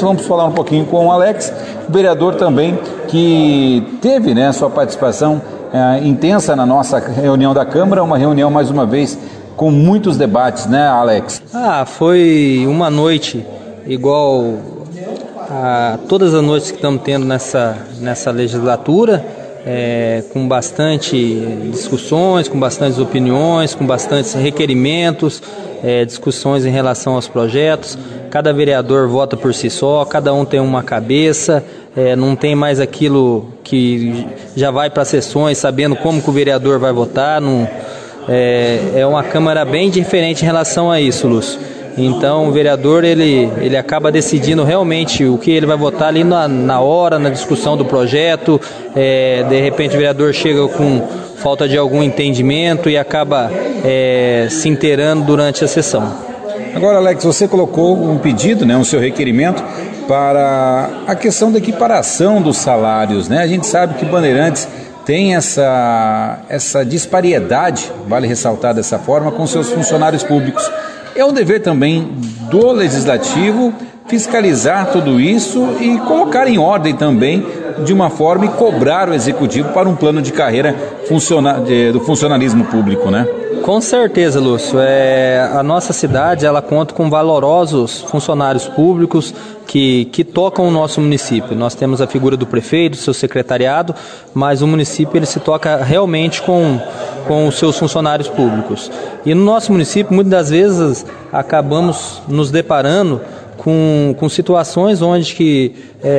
vamos falar um pouquinho com o Alex, o vereador também que teve, né, sua participação intensa na nossa reunião da Câmara, uma reunião mais uma vez com muitos debates, né, Alex? Foi uma noite igual a todas as noites que estamos tendo nessa legislatura, com bastante discussões, com bastantes opiniões, com bastantes requerimentos, discussões em relação aos projetos. Cada vereador vota por si só, cada um tem uma cabeça, não tem mais aquilo que já vai para sessões sabendo como que o vereador vai votar. É uma Câmara bem diferente em relação a isso, Lúcio. Então o vereador ele acaba decidindo realmente o que ele vai votar ali na hora, na discussão do projeto. De repente o vereador chega com falta de algum entendimento e acaba se inteirando durante a sessão. Agora, Alex, você colocou um pedido, né, um seu requerimento para a questão da equiparação dos salários, né? A gente sabe que Bandeirantes tem essa disparidade, vale ressaltar dessa forma, com seus funcionários públicos. É um dever também do Legislativo fiscalizar tudo isso e colocar em ordem também, de uma forma, e cobrar o Executivo para um plano de carreira do funcionalismo público, né? Com certeza, Lúcio. A nossa cidade ela conta com valorosos funcionários públicos que tocam o nosso município. Nós temos a figura do prefeito, do seu secretariado, mas o município ele se toca realmente com os seus funcionários públicos. E no nosso município, muitas das vezes, acabamos nos deparando com situações onde que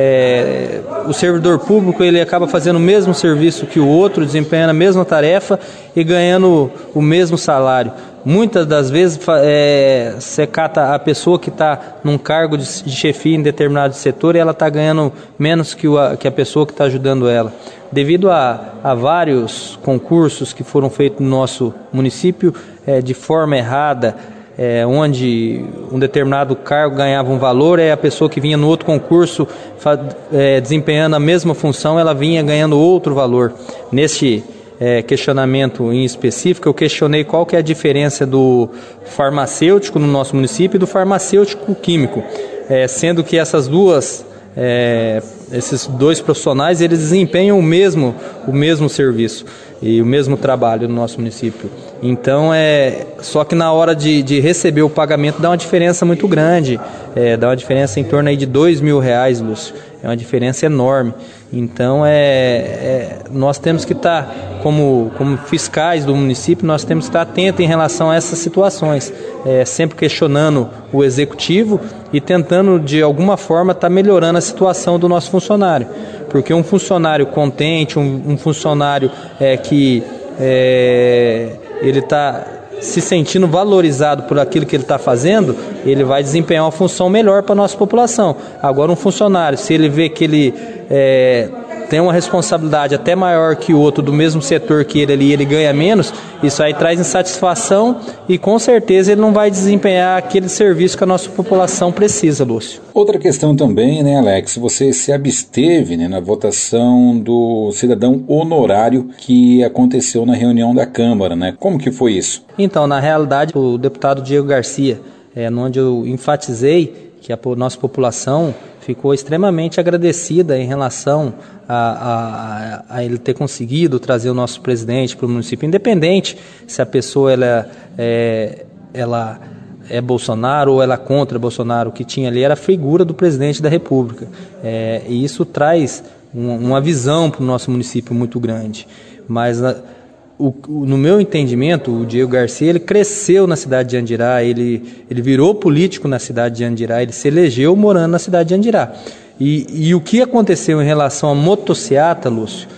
o servidor público ele acaba fazendo o mesmo serviço que o outro, desempenhando a mesma tarefa e ganhando o mesmo salário. Muitas das vezes você cata a pessoa que está num cargo de chefia em determinado setor e ela está ganhando menos que a pessoa que está ajudando ela. Devido a vários concursos que foram feitos no nosso município de forma errada, onde um determinado cargo ganhava um valor, a pessoa que vinha no outro concurso desempenhando a mesma função, ela vinha ganhando outro valor. Neste questionamento em específico, eu questionei qual que é a diferença do farmacêutico no nosso município e do farmacêutico químico, sendo que esses dois profissionais eles desempenham o mesmo serviço e o mesmo trabalho no nosso município. Então, só que na hora de receber o pagamento dá uma diferença muito grande, dá uma diferença em torno aí de R$2.000, Lúcio. É uma diferença enorme. Então, nós temos que estar, como fiscais do município, nós temos que estar atentos em relação a essas situações, sempre questionando o executivo e tentando, de alguma forma, estar melhorando a situação do nosso funcionário. Porque um funcionário contente, um funcionário que ele está se sentindo valorizado por aquilo que ele está fazendo, ele vai desempenhar uma função melhor para a nossa população. Agora, um funcionário, se ele vê que ele tem uma responsabilidade até maior que o outro do mesmo setor que ele ali, ele ganha menos, isso aí traz insatisfação e com certeza ele não vai desempenhar aquele serviço que a nossa população precisa, Lúcio. Outra questão também, né, Alex, você se absteve, né, na votação do cidadão honorário que aconteceu na reunião da Câmara, né? Como que foi isso? Então, na realidade, o deputado Diego Garcia, onde eu enfatizei que a nossa população ficou extremamente agradecida em relação a ele ter conseguido trazer o nosso presidente para o município, independente se a pessoa ela é Bolsonaro ou ela é contra Bolsonaro. O que tinha ali era a figura do presidente da República, e isso traz uma visão para o nosso município muito grande. Mas no meu entendimento, o Diego Garcia ele cresceu na cidade de Andirá, ele virou político na cidade de Andirá, ele se elegeu morando na cidade de Andirá. E o que aconteceu em relação à motociata, Lúcio,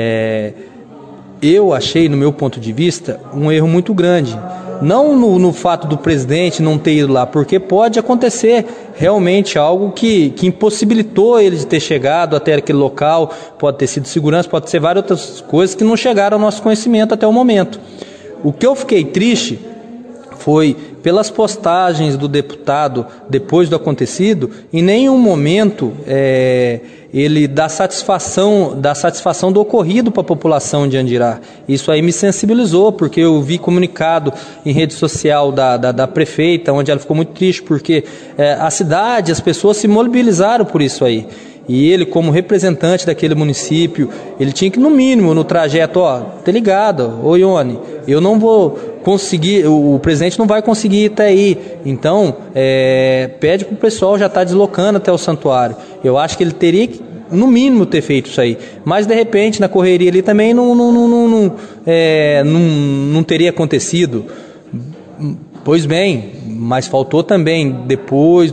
eu achei, no meu ponto de vista, um erro muito grande. Não no fato do presidente não ter ido lá, porque pode acontecer realmente algo que impossibilitou ele de ter chegado até aquele local, pode ter sido segurança, pode ser várias outras coisas que não chegaram ao nosso conhecimento até o momento. O que eu fiquei triste foi pelas postagens do deputado depois do acontecido. Em nenhum momento ele dá satisfação do ocorrido para a população de Andirá. Isso aí me sensibilizou, porque eu vi comunicado em rede social da prefeita, onde ela ficou muito triste, porque a cidade, as pessoas se mobilizaram por isso aí. E ele, como representante daquele município, ele tinha que, no mínimo, no trajeto, tá ligado, ô Ione, eu não vou conseguir, o presidente não vai conseguir ir até aí, então pede pro pessoal já estar deslocando até o santuário. Eu acho que ele teria que, no mínimo, ter feito isso aí, mas de repente na correria ali também não teria acontecido. Pois bem, mas faltou também, depois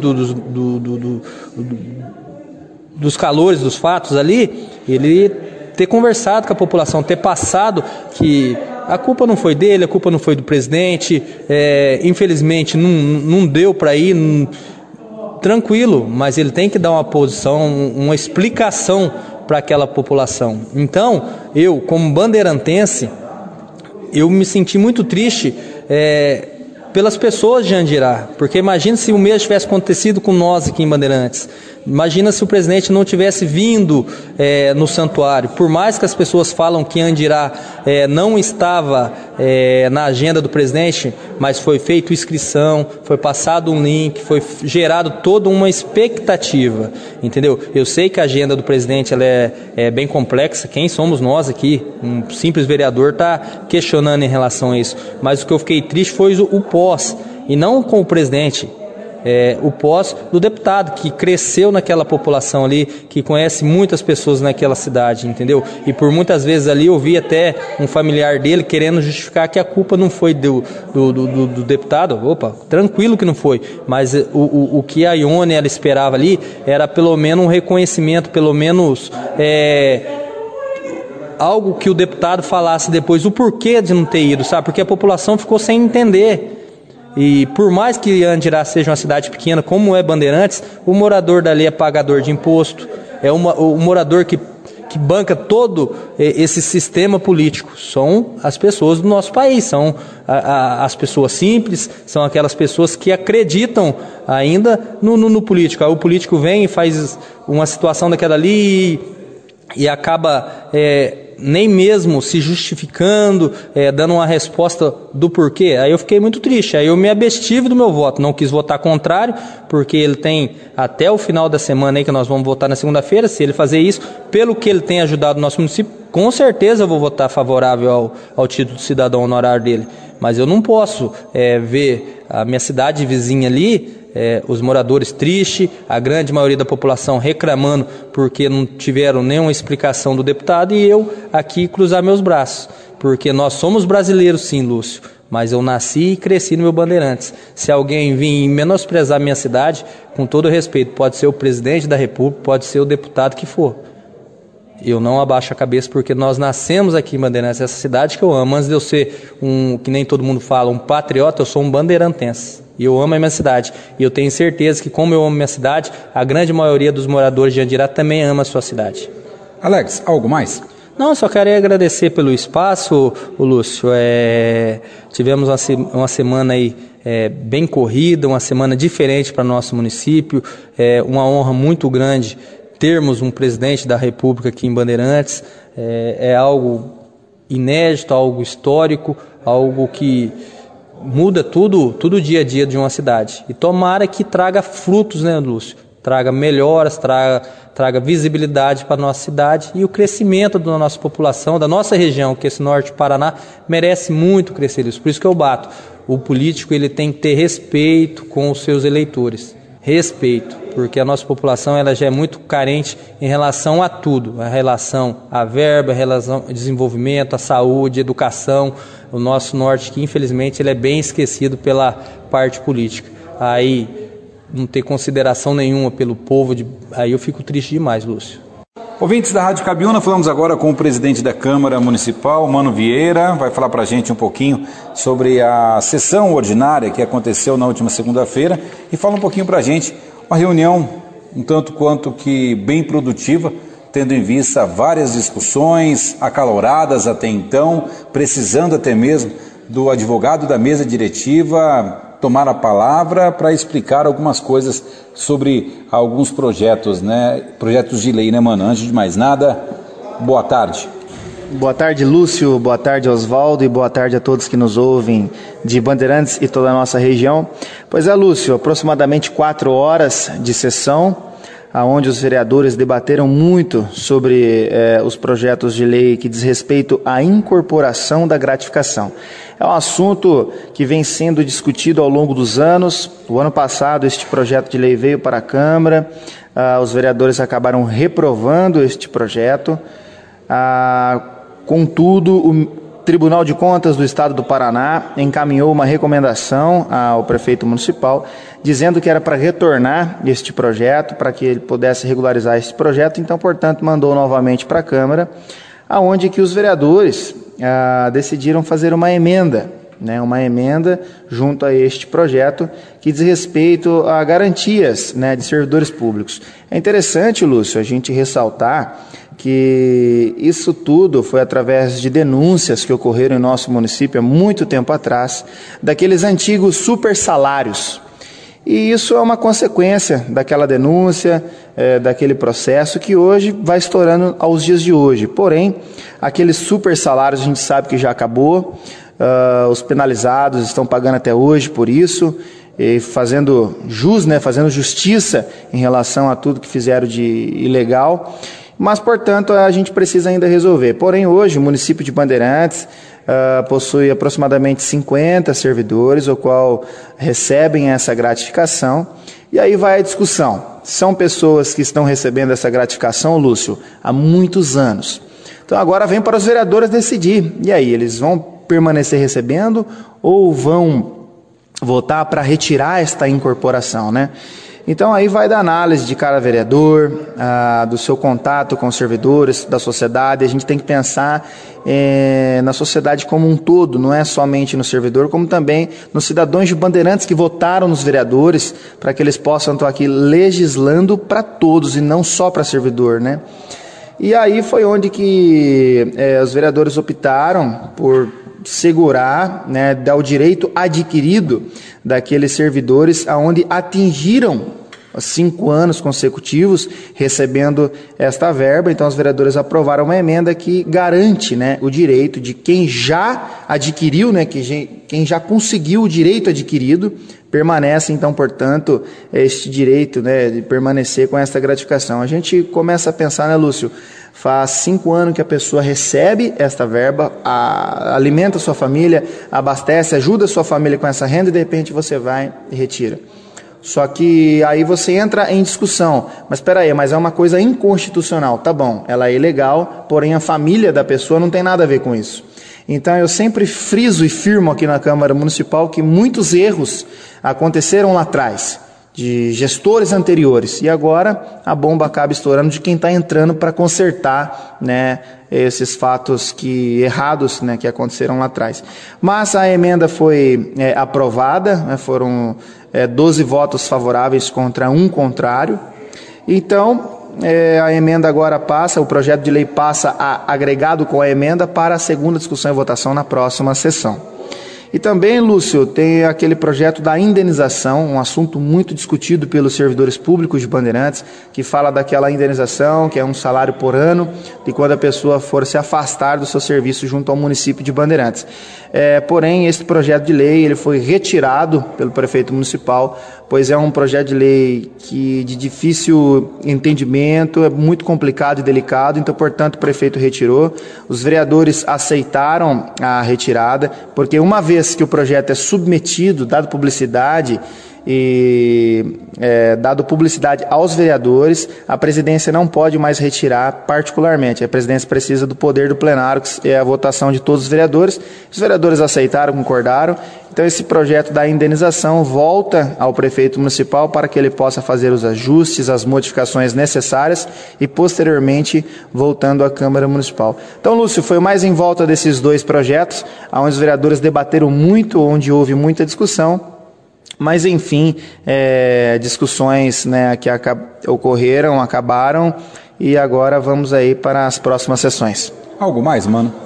dos calores, dos fatos ali, ele ter conversado com a população, ter passado que a culpa não foi dele, a culpa não foi do presidente, infelizmente não deu para ir, tranquilo, mas ele tem que dar uma posição, uma explicação para aquela população. Então, eu, como bandeirantense, eu me senti muito triste pelas pessoas de Andirá, porque imagina se o mesmo tivesse acontecido com nós aqui em Bandeirantes. Imagina se o presidente não tivesse vindo no santuário. Por mais que as pessoas falam que Andirá não estava na agenda do presidente, mas foi feita inscrição, foi passado um link, foi gerado toda uma expectativa, entendeu? Eu sei que a agenda do presidente ela é bem complexa. Quem somos nós aqui? Um simples vereador está questionando em relação a isso. Mas o que eu fiquei triste foi o pós, e não com o presidente. O pós do deputado, que cresceu naquela população ali, que conhece muitas pessoas naquela cidade, entendeu? E por muitas vezes ali eu vi até um familiar dele querendo justificar que a culpa não foi do deputado. Opa, tranquilo que não foi, mas o que a Ione ela esperava ali era pelo menos um reconhecimento, pelo menos algo que o deputado falasse depois o porquê de não ter ido, sabe? Porque a população ficou sem entender. E por mais que Andirá seja uma cidade pequena, como é Bandeirantes, o morador dali é pagador de imposto, o morador que banca todo esse sistema político. São as pessoas do nosso país, são as pessoas simples, são aquelas pessoas que acreditam ainda no político. Aí o político vem e faz uma situação daquela ali e acaba nem mesmo se justificando, dando uma resposta do porquê. Aí eu fiquei muito triste, aí eu me abstive do meu voto, não quis votar contrário, porque ele tem até o final da semana aí, que nós vamos votar na segunda-feira. Se ele fazer isso, pelo que ele tem ajudado o nosso município, com certeza eu vou votar favorável ao título de cidadão honorário dele. Mas eu não posso ver a minha cidade vizinha ali, os moradores tristes, a grande maioria da população reclamando porque não tiveram nenhuma explicação do deputado, e eu aqui cruzar meus braços, porque nós somos brasileiros sim, Lúcio, mas eu nasci e cresci no meu Bandeirantes. Se alguém vir menosprezar minha cidade, com todo respeito, pode ser o presidente da República, pode ser o deputado que for, eu não abaixo a cabeça, porque nós nascemos aqui em Bandeirantes, essa cidade que eu amo. Antes de eu ser que nem todo mundo fala, um patriota, eu sou um bandeirantense. E eu amo a minha cidade. E eu tenho certeza que, como eu amo a minha cidade, a grande maioria dos moradores de Andirá também ama a sua cidade. Alex, algo mais? Não, só quero agradecer pelo espaço, Lúcio. Tivemos uma semana aí bem corrida, uma semana diferente para nosso município. Uma honra muito grande termos um presidente da República aqui em Bandeirantes. É algo inédito, algo histórico, algo que muda tudo o dia a dia de uma cidade. E tomara que traga frutos, né, Lúcio? Traga melhoras, traga visibilidade para a nossa cidade e o crescimento da nossa população, da nossa região, que esse norte do Paraná merece muito crescer isso. Por isso que eu bato. O político ele tem que ter respeito com os seus eleitores. Respeito, porque a nossa população ela já é muito carente em relação a tudo, a relação à verba, a relação ao desenvolvimento, à saúde, à educação. O nosso norte, que infelizmente ele é bem esquecido pela parte política. Aí não ter consideração nenhuma pelo povo, aí eu fico triste demais, Lúcio. Ouvintes da Rádio Cabiúna, falamos agora com o presidente da Câmara Municipal, Mano Vieira, vai falar para a gente um pouquinho sobre a sessão ordinária que aconteceu na última segunda-feira e fala um pouquinho para a gente, uma reunião um tanto quanto que bem produtiva, tendo em vista várias discussões acaloradas até então, precisando até mesmo do advogado da mesa diretiva tomar a palavra para explicar algumas coisas sobre alguns projetos, né? Projetos de lei, né, mano? Antes de mais nada, boa tarde. Boa tarde, Lúcio. Boa tarde, Oswaldo. E boa tarde a todos que nos ouvem de Bandeirantes e toda a nossa região. Pois é, Lúcio, aproximadamente 4 horas de sessão, onde os vereadores debateram muito sobre os projetos de lei que diz respeito à incorporação da gratificação. É um assunto que vem sendo discutido ao longo dos anos. O ano passado este projeto de lei veio para a Câmara, os vereadores acabaram reprovando este projeto. Contudo, o Tribunal de Contas do Estado do Paraná encaminhou uma recomendação ao prefeito municipal, dizendo que era para retornar este projeto, para que ele pudesse regularizar este projeto. Então, portanto, mandou novamente para a Câmara, aonde que os vereadores decidiram fazer uma emenda, né, uma emenda junto a este projeto que diz respeito a garantias, né, de servidores públicos. É interessante, Lúcio, a gente ressaltar que isso tudo foi através de denúncias que ocorreram em nosso município há muito tempo atrás, daqueles antigos super salários. E isso é uma consequência daquela denúncia, daquele processo que hoje vai estourando aos dias de hoje. Porém, aqueles super salários a gente sabe que já acabou, os penalizados estão pagando até hoje por isso, e fazendo jus, né, fazendo justiça em relação a tudo que fizeram de ilegal. Mas, portanto, a gente precisa ainda resolver. Porém, hoje, o município de Bandeirantes possui aproximadamente 50 servidores, o qual recebem essa gratificação. E aí vai a discussão. São pessoas que estão recebendo essa gratificação, Lúcio, há muitos anos. Então, agora vem para os vereadores decidir. E aí, eles vão permanecer recebendo ou vão votar para retirar esta incorporação, né? Então aí vai da análise de cada vereador, do seu contato com os servidores, da sociedade. A gente tem que pensar na sociedade como um todo, não é somente no servidor, como também nos cidadãos de Bandeirantes que votaram nos vereadores, para que eles possam estar aqui legislando para todos e não só para servidor, né? E aí foi onde que os vereadores optaram por segurar, né, dar o direito adquirido daqueles servidores aonde atingiram 5 anos consecutivos recebendo esta verba. Então os vereadores aprovaram uma emenda que garante, né, o direito de quem já adquiriu, né, quem já conseguiu o direito adquirido, permanece então, portanto, este direito, né, de permanecer com esta gratificação. A gente começa a pensar, né, Lúcio, faz 5 anos que a pessoa recebe esta verba, alimenta a sua família, abastece, ajuda a sua família com essa renda e de repente você vai e retira. Só que aí você entra em discussão, mas espera aí, mas é uma coisa inconstitucional, tá bom, ela é ilegal, porém a família da pessoa não tem nada a ver com isso. Então eu sempre friso e firmo aqui na Câmara Municipal que muitos erros aconteceram lá atrás, de gestores anteriores, e agora a bomba acaba estourando de quem está entrando para consertar, né, esses fatos errados, né, que aconteceram lá atrás. Mas a emenda foi aprovada, né, foram 12 votos favoráveis contra 1 contrário. Então a emenda agora passa, o projeto de lei passa agregado com a emenda para a segunda discussão e votação na próxima sessão. E também, Lúcio, tem aquele projeto da indenização, um assunto muito discutido pelos servidores públicos de Bandeirantes, que fala daquela indenização, que é um salário por ano, de quando a pessoa for se afastar do seu serviço junto ao município de Bandeirantes. Porém, esse projeto de lei ele foi retirado pelo prefeito municipal, pois é um projeto de lei de difícil entendimento, é muito complicado e delicado, então, portanto, o prefeito retirou. Os vereadores aceitaram a retirada, porque uma vez que o projeto é submetido, dado publicidade aos vereadores, a presidência não pode mais retirar particularmente. A presidência precisa do poder do plenário, que é a votação de todos os vereadores. Os vereadores aceitaram, concordaram. Então esse projeto da indenização volta ao prefeito municipal para que ele possa fazer os ajustes, as modificações necessárias e posteriormente voltando à Câmara Municipal. Então, Lúcio, foi mais em volta desses 2 projetos, onde os vereadores debateram muito, onde houve muita discussão. Mas, enfim, discussões, né, que ocorreram, acabaram, e agora vamos aí para as próximas sessões. Algo mais, mano?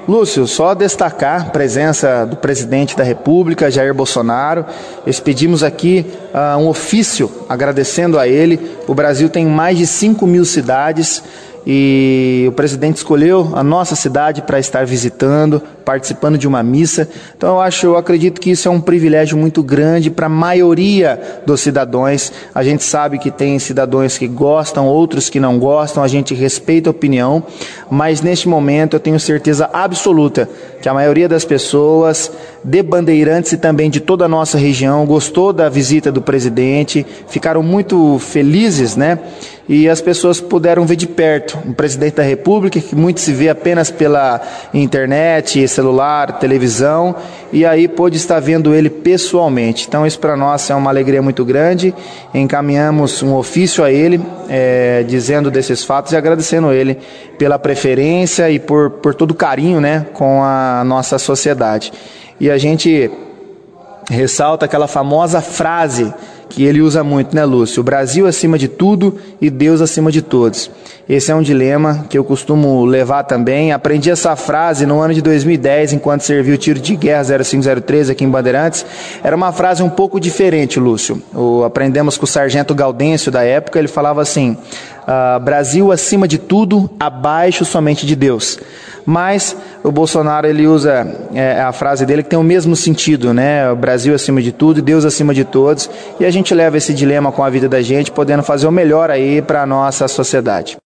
Lúcio, só destacar a presença do presidente da República, Jair Bolsonaro. Expedimos aqui um ofício agradecendo a ele. O Brasil tem mais de 5.000 cidades e o presidente escolheu a nossa cidade para estar visitando, participando de uma missa. Então eu acredito que isso é um privilégio muito grande para a maioria dos cidadãos. A gente sabe que tem cidadãos que gostam, outros que não gostam, a gente respeita a opinião, mas neste momento eu tenho certeza absoluta que a maioria das pessoas de Bandeirantes e também de toda a nossa região gostou da visita do presidente, ficaram muito felizes, né? E as pessoas puderam ver de perto um presidente da República que muito se vê apenas pela internet, celular, televisão, e aí pôde estar vendo ele pessoalmente. Então isso para nós é uma alegria muito grande. Encaminhamos um ofício a ele, dizendo desses fatos e agradecendo ele pela preferência e por todo o carinho, né, com a nossa sociedade. E a gente ressalta aquela famosa frase que ele usa muito, né, Lúcio? O Brasil acima de tudo e Deus acima de todos. Esse é um dilema que eu costumo levar também. Aprendi essa frase no ano de 2010, enquanto servi o tiro de guerra 0503 aqui em Bandeirantes. Era uma frase um pouco diferente, Lúcio. Aprendemos com o sargento Gaudêncio da época, ele falava assim: Brasil acima de tudo, abaixo somente de Deus. Mas o Bolsonaro, ele usa a frase dele que tem o mesmo sentido, né? O Brasil acima de tudo e Deus acima de todos. E a gente leva esse dilema com a vida da gente, podendo fazer o melhor aí para a nossa sociedade.